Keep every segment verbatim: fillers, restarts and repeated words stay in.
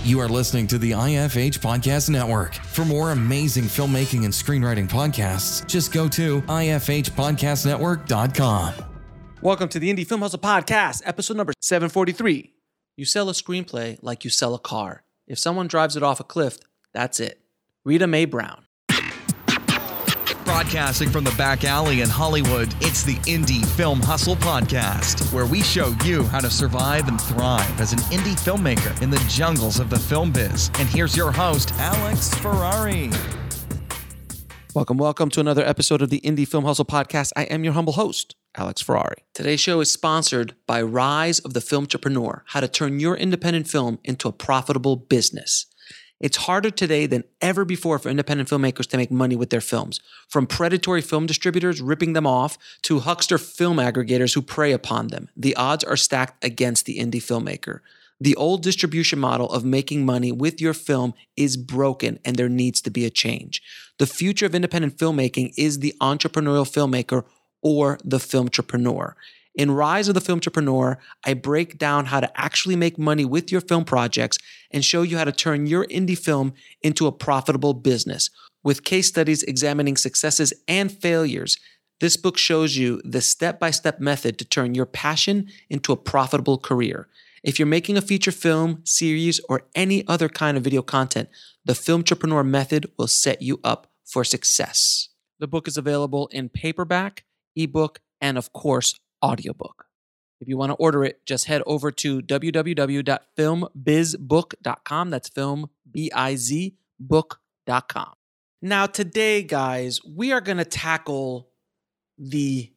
You are listening to the I F H Podcast Network. For more amazing filmmaking and screenwriting podcasts, just go to I F H podcast network dot com. Welcome to the Indie Film Hustle Podcast, episode number seven forty-three. You sell a screenplay like you sell a car. If someone drives it off a cliff, that's it. Rita Mae Brown. Broadcasting from the back alley in Hollywood, it's the Indie Film Hustle Podcast, where we show you how to survive and thrive as an indie filmmaker in the jungles of the film biz. And here's your host, Alex Ferrari. Welcome, welcome to another episode of the Indie Film Hustle Podcast. I am your humble host, Alex Ferrari. Today's show is sponsored by Rise of the Film Entrepreneur, how to turn your independent film into a profitable business. It's harder today than ever before for independent filmmakers to make money with their films. From predatory film distributors ripping them off to huckster film aggregators who prey upon them, the odds are stacked against the indie filmmaker. The old distribution model of making money with your film is broken, and there needs to be a change. The future of independent filmmaking is the entrepreneurial filmmaker or the filmtrepreneur. In Rise of the Filmtrepreneur, I break down how to actually make money with your film projects and show you how to turn your indie film into a profitable business. With case studies examining successes and failures, this book shows you the step-by-step method to turn your passion into a profitable career. If you're making a feature film, series, or any other kind of video content, the Filmtrepreneur method will set you up for success. The book is available in paperback, ebook, and of course, audiobook. If you want to order it, just head over to w w w dot film biz book dot com. That's film, B I Z, book dot com. Now, today, guys, we are going to tackle the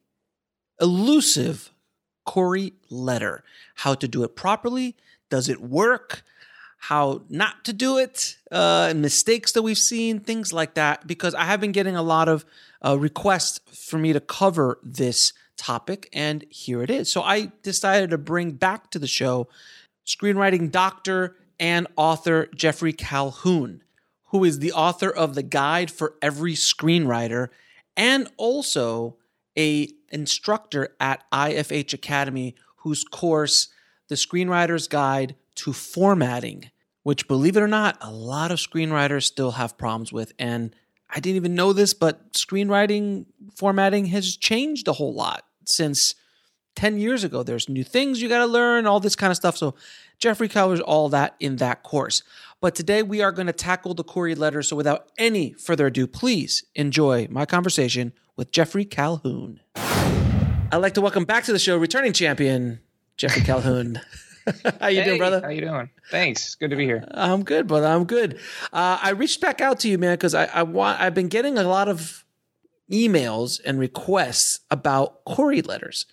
elusive Corey letter. How to do it properly. Does it work? How not to do it. Uh, mistakes that we've seen, things like that. Because I have been getting a lot of uh, requests for me to cover this topic, and here it is. So I decided to bring back to the show screenwriting doctor and author Jeffrey Calhoun, who is the author of the Guide for Every Screenwriter and also a instructor at I F H Academy, whose course, The Screenwriter's Guide to Formatting, which, believe it or not, a lot of screenwriters still have problems with. And I didn't even know this, but screenwriting formatting has changed a whole lot since ten years ago. There's new things you got to learn, all this kind of stuff. So Jeffrey covers all that in that course. But today we are going to tackle the Corey letter. So without any further ado, please enjoy my conversation with Jeffrey Calhoun. I'd like to welcome back to the show returning champion, Jeffrey Calhoun. How you hey, doing, brother? How you doing? Thanks. Good to be here. I'm good, brother. I'm good. Uh, I reached back out to you, man, because I, I want. I've been getting a lot of emails and requests about Corey letters,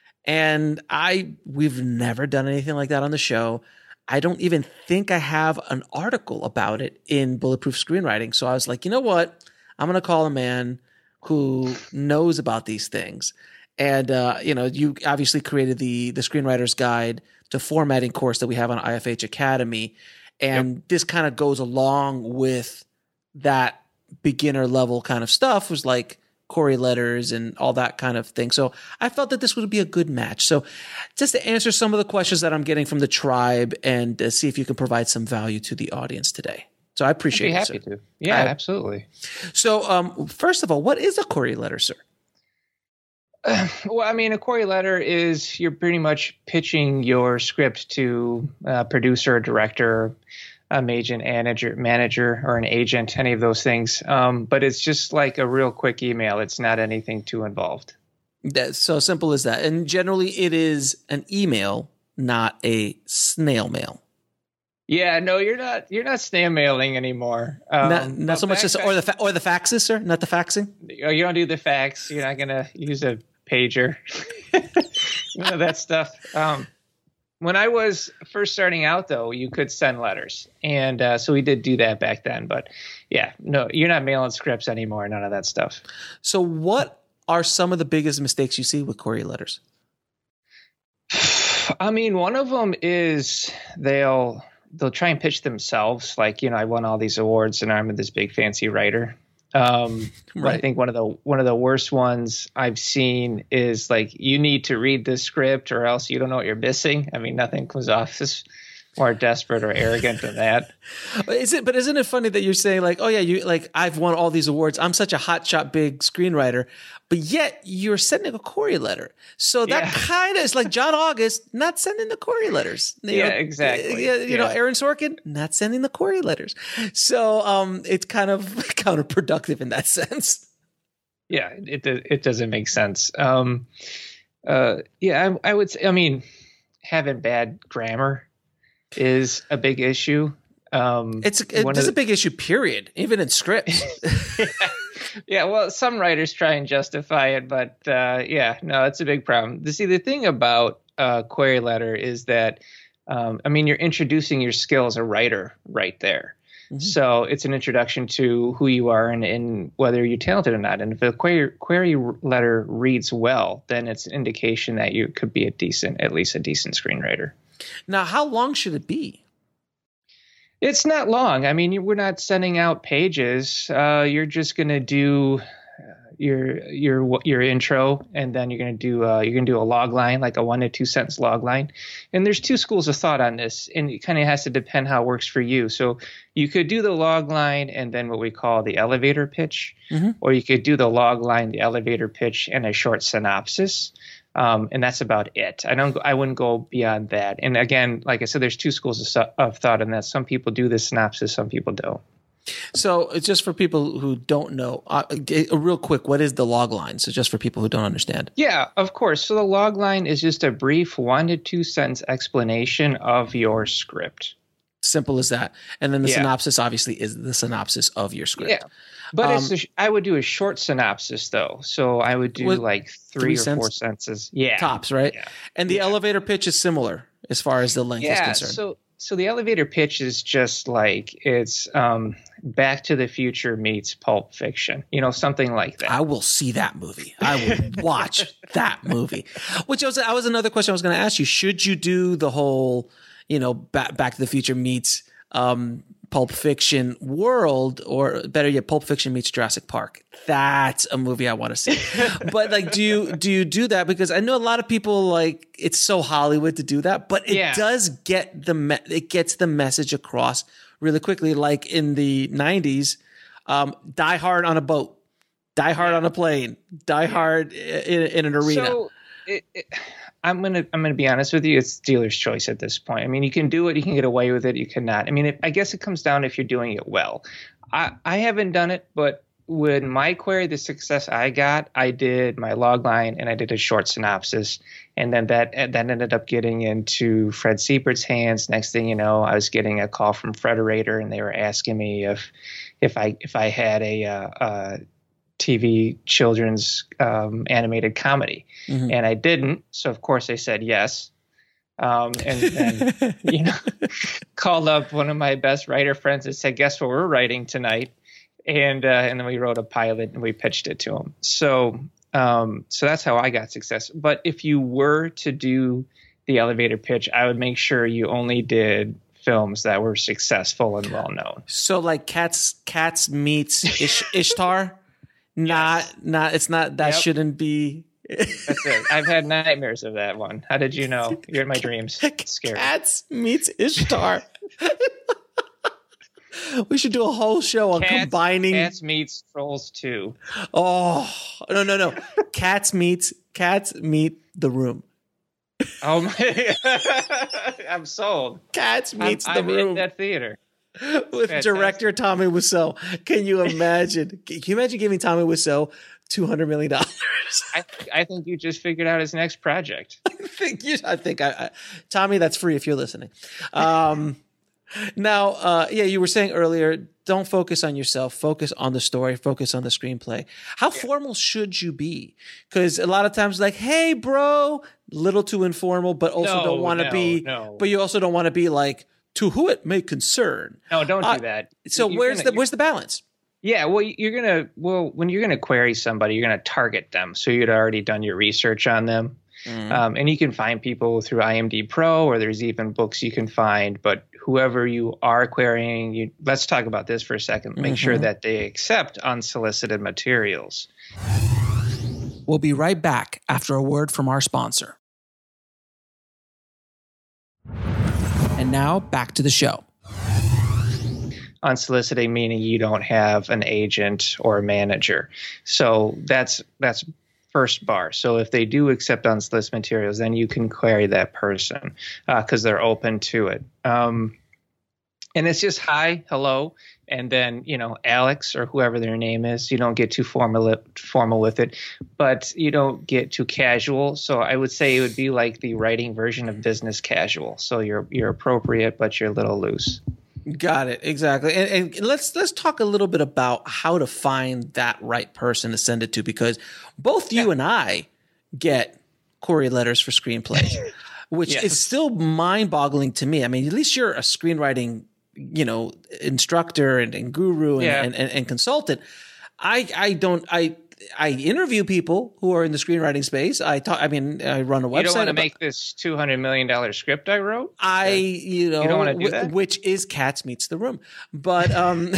and I we've never done anything like that on the show. I don't even think I have an article about it in Bulletproof Screenwriting. So I was like, you know what? I'm going to call a man who knows about these things. And uh, you know, you obviously created the the Screenwriter's Guide to Formatting course that we have on I F H Academy. And yep. This kind of goes along with that beginner level kind of stuff, was like Corey letters and all that kind of thing. So I felt that this would be a good match. So just to answer some of the questions that I'm getting from the tribe and uh, see if you can provide some value to the audience today. So I appreciate I'd be it, happy sir. to. Yeah, I, absolutely. So um, first of all, what is a Corey letter, sir? Uh, well, I mean, a Corey letter is you're pretty much pitching your script to a producer, a director, an agent, manager, manager, or an agent, any of those things. Um, but it's just like a real quick email. It's not anything too involved. That's so simple as that. And generally it is an email, not a snail mail. Yeah, no, you're not. You're not snail mailing anymore. Um, not not so much as or the fa- or the faxes, sir. Not the faxing. You don't do the fax. You're not gonna use a pager. You know that stuff. Um, when I was first starting out, though, you could send letters, and uh, so we did do that back then. But yeah, no, you're not mailing scripts anymore. None of that stuff. So, what are some of the biggest mistakes you see with Corey letters? I mean, one of them is they'll. They'll try and pitch themselves, like, you know, I won all these awards and I'm this big fancy writer. Um, right. I think one of the one of the worst ones I've seen is like, you need to read this script or else you don't know what you're missing. I mean, nothing comes off as more desperate or arrogant than that. Is it? But isn't it funny that you're saying like, oh yeah, you like I've won all these awards. I'm such a hotshot big screenwriter, but yet you're sending a query letter. So that yeah. kind of is like John August not sending the query letters. You yeah, know, exactly. You, you yeah. know, Aaron Sorkin not sending the query letters. So um, it's kind of counterproductive in that sense. Yeah, it it doesn't make sense. Um, uh, yeah, I, I would say. I mean, having bad grammar is a big issue. Um, it's it, it's the, a big issue, period, even in scripts. yeah. yeah, well, some writers try and justify it, but uh, yeah, no, it's a big problem. You see, the thing about uh, query letter is that, um, I mean, you're introducing your skill as a writer right there. Mm-hmm. So it's an introduction to who you are and, and whether you're talented or not. And if a query, query letter reads well, then it's an indication that you could be a decent, at least a decent screenwriter. Now, how long should it be? It's not long. I mean, we're not sending out pages. Uh, you're just going to do your your your intro, and then you're going to do uh, you're going to do a log line, like a one to two sentence log line. And there's two schools of thought on this, and it kind of has to depend how it works for you. So you could do the log line and then what we call the elevator pitch, mm-hmm. or you could do the log line, the elevator pitch, and a short synopsis. Um, and that's about it. I don't. I wouldn't go beyond that. And again, like I said, there's two schools of, of thought in that. Some people do the synopsis, some people don't. So it's just for people who don't know, uh, real quick, what is the log line? So just for people who don't understand. Yeah, of course. So the log line is just a brief one to two sentence explanation of your script. Simple as that. And then the yeah. synopsis obviously is the synopsis of your script. Yeah. But um, it's a, I would do a short synopsis though. So I would do like three, three or cents, four sentences. Yeah. Tops, right? Yeah. And the yeah. elevator pitch is similar as far as the length yeah, is concerned. So so the elevator pitch is just like it's um, Back to the Future meets Pulp Fiction. You know, something like that. I will see that movie. I will watch that movie. Which was I was another question I was going to ask you. Should you do the whole, you know, Back, Back to the Future meets um, Pulp Fiction world, or better yet, Pulp Fiction meets Jurassic Park? That's a movie I want to see. But like, do you do you do that? Because I know a lot of people like it's so Hollywood to do that, but it yeah. does get the me- it gets the message across really quickly. Like in the nineties, um, Die Hard on a boat, Die Hard yeah. on a plane, Die yeah. Hard in, in an arena. So it, it, I'm gonna I'm gonna be honest with you. It's dealer's choice at this point. I mean, you can do it, you can get away with it, you cannot. I mean, it, I guess it comes down if you're doing it well. I I haven't done it, but with my query, the success I got, I did my log line and I did a short synopsis, and then that that ended up getting into Fred Siebert's hands. Next thing you know, I was getting a call from Frederator, and they were asking me if if I if I had a. Uh, uh, T V children's um, animated comedy, mm-hmm. and I didn't. So of course they said yes, um, and then you know called up one of my best writer friends and said, "Guess what we're writing tonight?" And uh, and then we wrote a pilot and we pitched it to him. So um, so that's how I got success. But if you were to do the elevator pitch, I would make sure you only did films that were successful and well known. So like Cats Cats meets Ish- Ishtar. Not, yes. not, it's not, that yep. shouldn't be. That's it. I've had nightmares of that one. How did you know? You're in my dreams. It's scary. Cats meets Ishtar. We should do a whole show on Cats, combining. Cats meets Trolls two. Oh, no, no, no. Cats meets, Cats meet The Room. Oh my. I'm sold. Cats meets I'm, The I'm Room. in that theater. With Fantastic. Director Tommy Wiseau. Can you imagine? Can you imagine giving Tommy Wiseau two hundred million dollars? I, I think you just figured out his next project. I think you, I think I, I Tommy, that's free if you're listening. Um, now, uh, yeah, you were saying earlier, don't focus on yourself, focus on the story, focus on the screenplay. How yeah. formal should you be? Because a lot of times like, hey, bro, little too informal, but also no, don't want to no, be, no. but you also don't want to be like, to who it may concern. No, don't uh, do that. So you're where's gonna, the where's the balance? Yeah, well, you're gonna well when you're gonna query somebody, you're gonna target them. So you'd already done your research on them, mm. um, and you can find people through I M D B Pro, or there's even books you can find. But whoever you are querying, you let's talk about this for a second. Make mm-hmm. sure that they accept unsolicited materials. We'll be right back after a word from our sponsor. And And now back to the show. Unsolicited meaning you don't have an agent or a manager. So that's that's first bar. So if they do accept unsolicited materials, then you can query that person because uh, they're open to it. Um, and it's just hi, hello, and then, you know, Alex or whoever their name is. You don't get too formal formal with it, but you don't get too casual. So I would say it would be like the writing version of business casual. So you're you're appropriate, but you're a little loose. Got it. Exactly. And, and let's let's talk a little bit about how to find that right person to send it to, because both you yeah. and I get query letters for screenplays, which yes. is still mind-boggling to me. I mean, at least you're a screenwriting, you know, instructor and, and guru and, yeah. and, and, and consultant. I I don't I I interview people who are in the screenwriting space. I talk. I mean, I run a website. You don't want to make this two hundred million dollars script I wrote? I, you know, you don't want to do that? Which is Cats Meets the Room. But, um,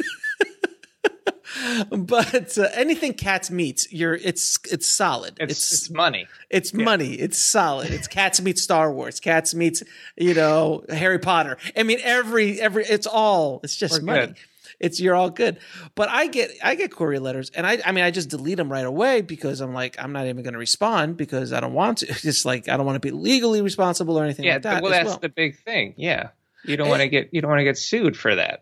but uh, anything Cats meets, you're, it's, it's solid. It's, it's, it's money. It's yeah. money. It's solid. It's Cats meets Star Wars. Cats meets, you know, Harry Potter. I mean, every, every, it's all, it's just We're money. Good. It's you're all good. But I get I get query letters, and I I mean I just delete them right away because I'm like I'm not even going to respond because I don't want to. It's just like I don't want to be legally responsible or anything yeah, like that. Well, that's well. the big thing. Yeah, you don't want to get you don't want to get sued for that.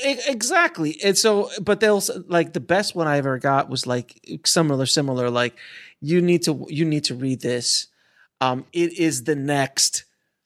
Exactly. And so, but they'll like the best one I ever got was like similar, similar. Like you need to you need to read this. Um, it is the next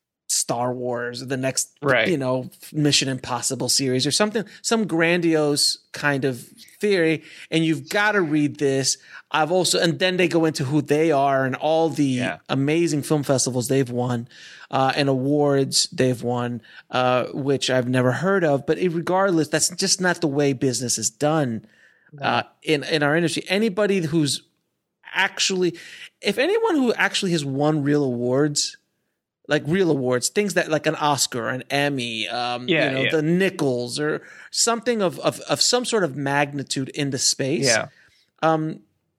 Star Wars, the next, right. you know, Mission Impossible series or something, some grandiose kind of theory. And you've got to read this. I've also, and then they go into who they are and all the yeah. amazing film festivals they've won, uh, and awards they've won, uh, which I've never heard of. But regardless, that's just not the way business is done, no. uh, in, in our industry. Anybody who's actually, if anyone who actually has won real awards, like real awards, things that like an Oscar, an Emmy, um, yeah, you know, yeah. the Nichols or something of, of, of some sort of magnitude in the space. Yeah. Um,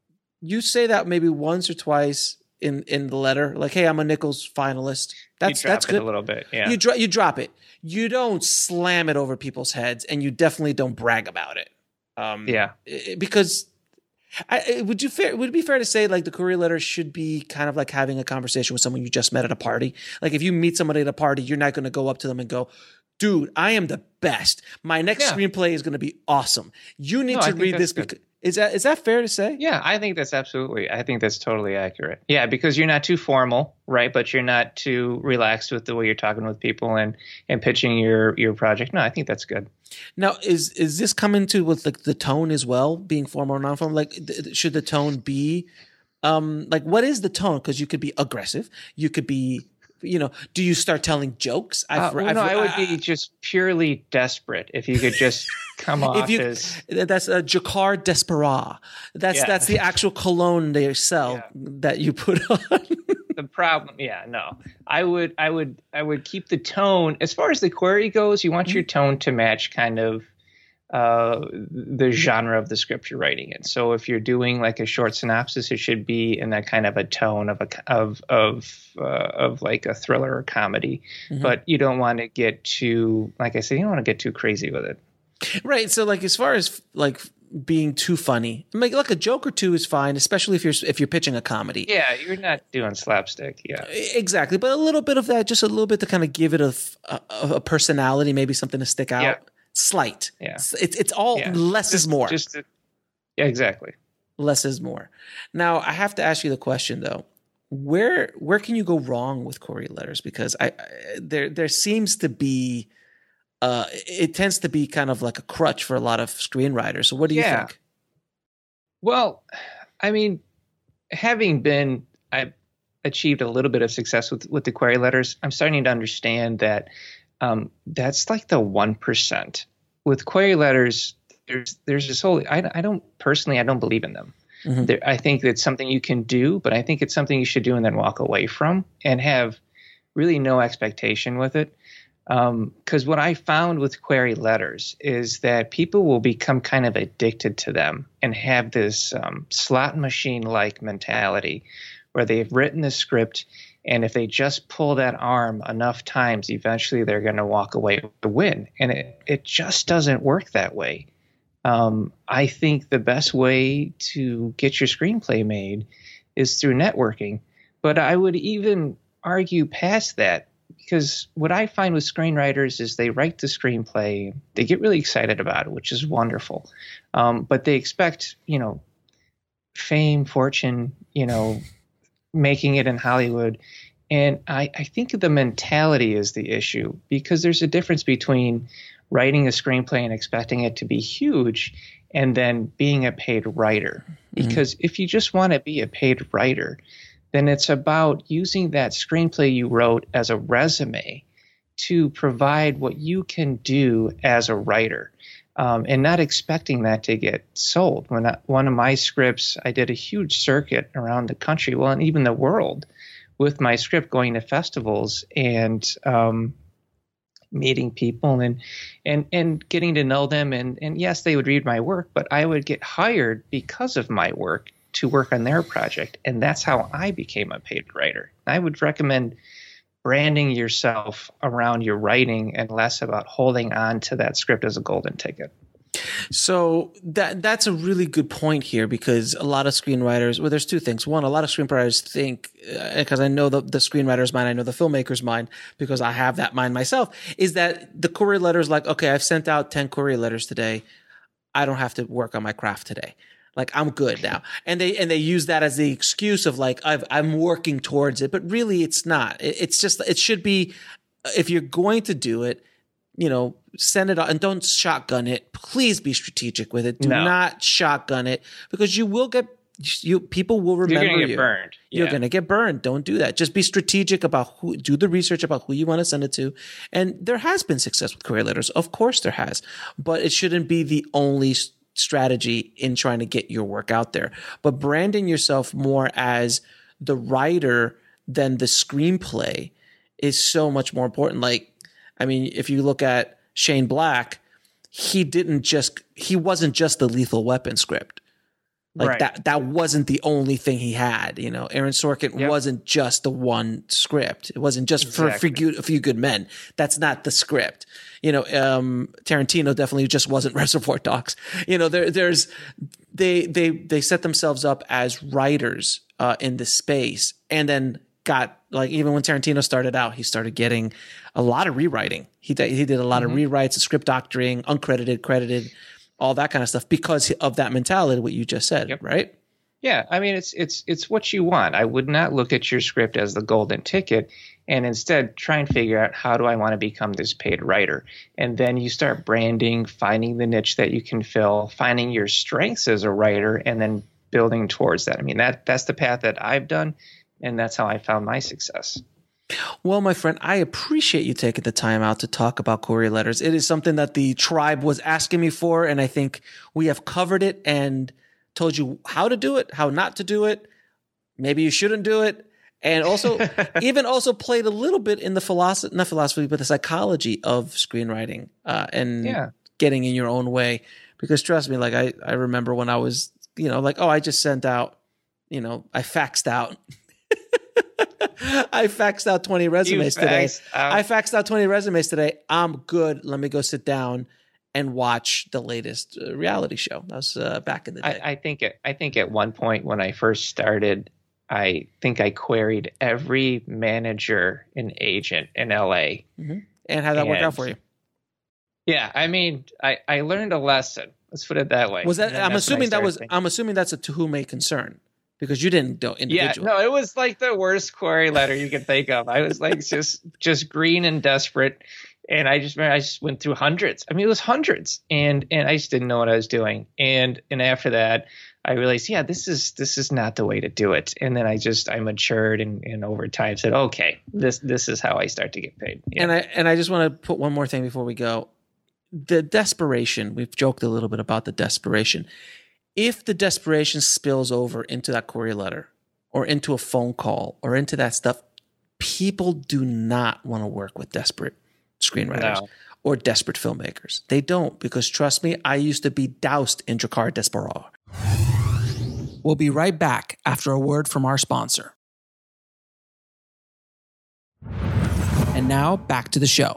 you say that maybe once or twice in, in the letter, like, hey, I'm a Nichols finalist. That's, you drop that's it good. a little bit. Yeah. You drop, you drop it. You don't slam it over people's heads, and you definitely don't brag about it. Um, yeah. Because I, would you fair? Would it be fair to say like the query letter should be kind of like having a conversation with someone you just met at a party? Like if you meet somebody at a party, you're not going to go up to them and go, "Dude, I am the best. My next yeah. screenplay is going to be awesome. You need no, to read this." Because, is that is that fair to say? Yeah, I think that's absolutely. I think that's totally accurate. Yeah, because you're not too formal, right? But you're not too relaxed with the way you're talking with people and and pitching your your project. No, I think that's good. Now, is is this coming to with like the tone as well, being formal or non-formal? Like, th- should the tone be, um, like, what is the tone? Because you could be aggressive, you could be, you know, do you start telling jokes? I've, uh, well, I've, no, I would uh, be just purely desperate if you could just come off if you, as that's a Jacquard Desperat. That's yeah. that's the actual cologne they sell yeah. that you put on. The problem, yeah, no, I would, I would, I would keep the tone as far as the query goes. You want mm-hmm. your tone to match kind of uh, the genre of the script you're writing in. So if you're doing like a short synopsis, it should be in that kind of a tone of a of of uh, of like a thriller or comedy. Mm-hmm. But you don't want to get too, like I said, you don't want to get too crazy with it. Right. So like as far as like being too funny, like, like a joke or two is fine, especially if you're if you're pitching a comedy. Yeah, you're not doing slapstick. Yeah, exactly. But a little bit of that, just a little bit to kind of give it a a, a personality, maybe something to stick out. Yeah. Slight. Yeah, it's it's all yeah. less just, is more. Just to, yeah, exactly. Less is more. Now I have to ask you the question though. Where where can you go wrong with query letters? Because I, I there there seems to be. Uh, it tends to be kind of like a crutch for a lot of screenwriters. So what do you yeah. think? Well, I mean, having been, I've achieved a little bit of success with, with the query letters. I'm starting to understand that um, that's like the one percent. With query letters, there's there's this whole, I, I don't, personally, I don't believe in them. Mm-hmm. There, I think it's something you can do, but I think it's something you should do and then walk away from and have really no expectation with it. Because um, what I found with query letters is that people will become kind of addicted to them and have this um, slot machine-like mentality where they've written the script And if they just pull that arm enough times, eventually they're going to walk away with the win. And it, it just doesn't work that way. Um, I think the best way to get your screenplay made is through networking. But I would even argue past that, because what I find with screenwriters is they write the screenplay, they get really excited about it, which is wonderful. Um, but they expect, you know, fame, fortune, you know, making it in Hollywood. And I, I think the mentality is the issue, because there's a difference between writing a screenplay and expecting it to be huge and then being a paid writer. Mm-hmm. Because if you just want to be a paid writer, then it's about using that screenplay you wrote as a resume to provide what you can do as a writer, um, and not expecting that to get sold. When I, one of my scripts, I did a huge circuit around the country, well, and even the world, with my script, going to festivals and um, meeting people and and and getting to know them. And, and yes, they would read my work, but I would get hired because of my work to work on their project. And that's how I became a paid writer. I would recommend branding yourself around your writing and less about holding on to that script as a golden ticket. So that that's a really good point here, because a lot of screenwriters, well, there's two things. One, a lot of screenwriters think, because uh, I know the, the screenwriter's mind, I know the filmmaker's mind, because I have that mind myself, is that the courier letter is like, okay, I've sent out ten courier letters today. I don't have to work on my craft today. Like, I'm good now. And they, and they use that as the excuse of like, I've, I'm working towards it, but really it's not. It, it's just, it should be, if you're going to do it, you know, send it out and don't shotgun it. Please be strategic with it. Do no. not shotgun it, because you will get, you, people will remember you. You're going to get burned. You're yeah. going to get burned. Don't do that. Just be strategic about who, do the research about who you want to send it to. And there has been success with courier letters. Of course there has, but it shouldn't be the only strategy in trying to get your work out there. But branding yourself more as the writer than the screenplay is so much more important. Like, I mean, if you look at Shane Black, he didn't just, he wasn't just the Lethal Weapon script. Like right. that, that wasn't the only thing he had. You know, Aaron Sorkin yep. wasn't just the one script. It wasn't just exactly. for, for good, a few good men. That's not the script. You know, um, Tarantino definitely just wasn't Reservoir Dogs. You know, there, there's, they, they, they set themselves up as writers, uh, in the space, and then got, like, even when Tarantino started out, he started getting a lot of rewriting. He did, he did a lot mm-hmm. of rewrites, script doctoring, uncredited, credited, all that kind of stuff, because of that mentality, what you just said, yep. right? Yeah, I mean, it's it's it's what you want. I would not look at your script as the golden ticket, and instead try and figure out, how do I want to become this paid writer? And then you start branding, finding the niche that you can fill, finding your strengths as a writer, and then building towards that. I mean, that that's the path that I've done, and that's how I found my success. Well, my friend, I appreciate you taking the time out to talk about courier letters. It is something that the tribe was asking me for, and I think we have covered it and told you how to do it, how not to do it. Maybe you shouldn't do it. And also, even also played a little bit in the philosophy, not philosophy, but the psychology of screenwriting, uh, and yeah. getting in your own way. Because trust me, like I, I remember when I was, you know, like, oh, I just sent out, you know, I faxed out. I faxed out twenty resumes today. Out. I faxed out twenty resumes today. I'm good. Let me go sit down and watch the latest uh, reality show. That was uh, back in the day. I, I think it, I think at one point when I first started, I think I queried every manager and agent in L A. Mm-hmm. And how that and, worked out for you? Yeah, I mean, I, I learned a lesson. Let's put it that way. Was that? I'm assuming that was. Thinking. I'm assuming that's a to whom may concern. Because you didn't do individual. Yeah, no, it was like the worst query letter you could think of. I was like just just green and desperate, and I just I just went through hundreds. I mean, it was hundreds, and and I just didn't know what I was doing. And and after that, I realized, yeah, this is this is not the way to do it. And then I just I matured and, and over time said, okay, this this is how I start to get paid. Yeah. And I and I just want to put one more thing before we go. The desperation. We've joked a little bit about the desperation. If the desperation spills over into that courier letter or into a phone call or into that stuff, people do not want to work with desperate screenwriters no. or desperate filmmakers. They don't, because trust me, I used to be doused in Drakkar Desperado. We'll be right back after a word from our sponsor. And now back to the show.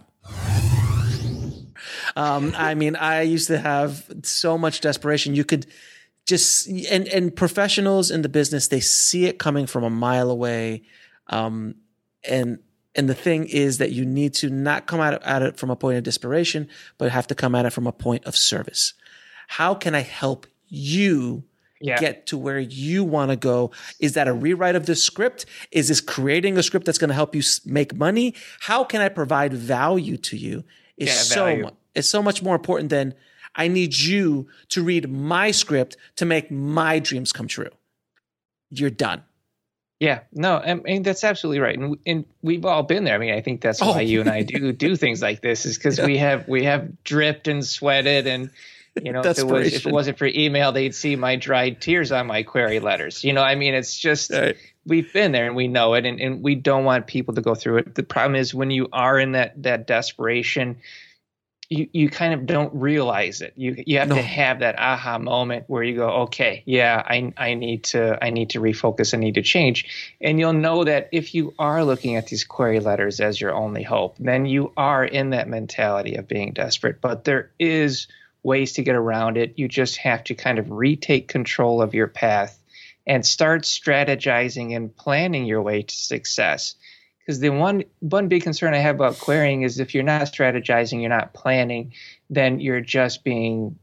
Um, I mean, I used to have so much desperation. You could just, and, and professionals in the business, they see it coming from a mile away. Um, and, and the thing is that you need to not come at it, at it from a point of desperation, but have to come at it from a point of service. How can I help you yeah. get to where you want to go? Is that a rewrite of the script? Is this creating a script that's going to help you make money? How can I provide value to you? Is yeah, so much. It's so much more important than I need you to read my script to make my dreams come true. You're done. Yeah, no, I mean, that's absolutely right. And, and we've all been there. I mean, I think that's why oh. you and I do do things like this, is because yeah. we have we have dripped and sweated. And, you know, if it, was, if it wasn't for email, they'd see my dried tears on my query letters. You know, I mean, it's just right. we've been there and we know it, and, and we don't want people to go through it. The problem is when you are in that that desperation, you, you kind of don't realize it. You you have no. to have that aha moment where you go, okay, yeah, I I need to I need to refocus, I need to change. And you'll know that if you are looking at these query letters as your only hope, then you are in that mentality of being desperate. But there is ways to get around it. You just have to kind of retake control of your path and start strategizing and planning your way to success. Because the one one big concern I have about querying is if you're not strategizing, you're not planning, then you're just being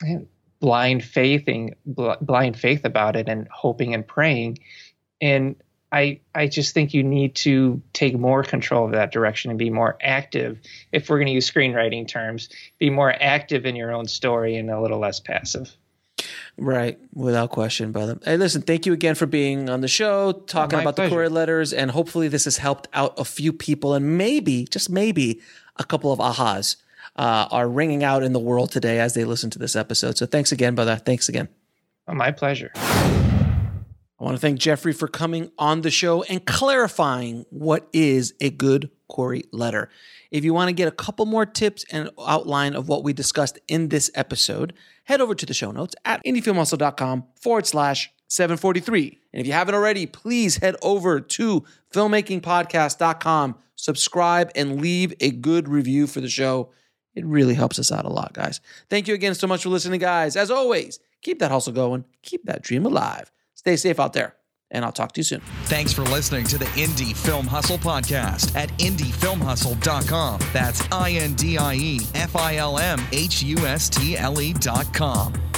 blind faithing, blind faith about it and hoping and praying. And I I just think you need to take more control of that direction and be more active. If we're going to use screenwriting terms, be more active in your own story and a little less passive. Right. Without question, brother. Hey, listen, thank you again for being on the show, talking My about pleasure. the query letters, and hopefully this has helped out a few people, and maybe, just maybe, a couple of ahas uh, are ringing out in the world today as they listen to this episode. So thanks again, brother. Thanks again. Oh, my pleasure. I want to thank Jeffrey for coming on the show and clarifying what is a good query letter. If you want to get a couple more tips and outline of what we discussed in this episode, head over to the show notes at indiefilmhustle.com forward slash 743. And if you haven't already, please head over to filmmakingpodcast dot com, subscribe, and leave a good review for the show. It really helps us out a lot, guys. Thank you again so much for listening, guys. As always, keep that hustle going. Keep that dream alive. Stay safe out there, and I'll talk to you soon. Thanks for listening to the Indie Film Hustle podcast at indie film hustle dot com. That's I N D I E F I L M H U S T L E dot com.